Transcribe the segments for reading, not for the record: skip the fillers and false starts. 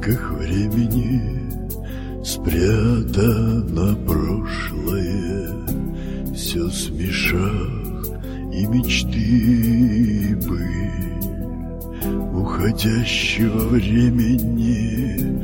складках времени спрятано прошлое, все смешав и мечты быль уходящего времени.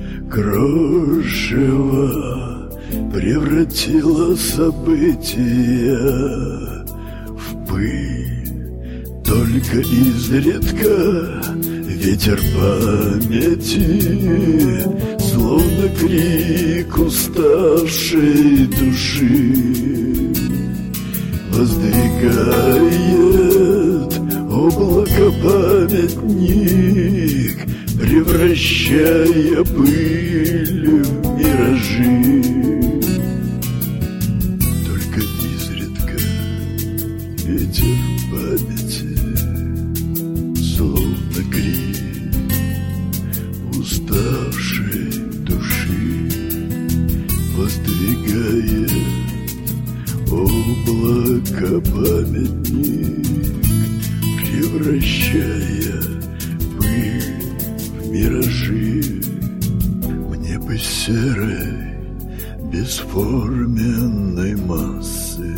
Крошево превратило события в пыль. Только изредка ветер памяти, словно крик уставшей души, воздвигает облако-памятник, превращая пыль в миражи. Только изредка ветер памяти, словно крик уставшей души, воздвигает облако-памятник, превращая пыль в миражи. Мне бы серой, бесформенной массы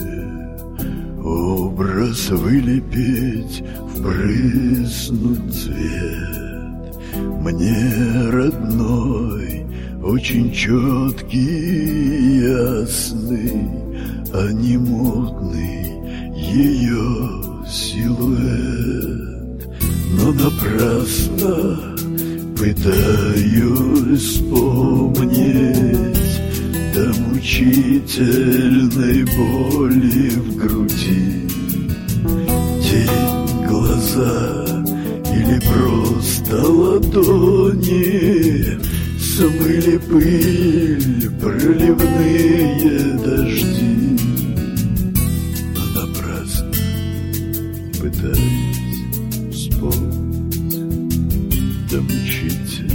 образ вылепить, впрыснуть цвет. Мне родной, очень четкий, ясный, а не мутный ее силуэт. Но напрасно пытаюсь вспомнить до мучительной боли в груди. Тень, глаза или просто ладони смыли пыль, проливные дожди. Но напрасно пытаюсь вспомнить до мучительной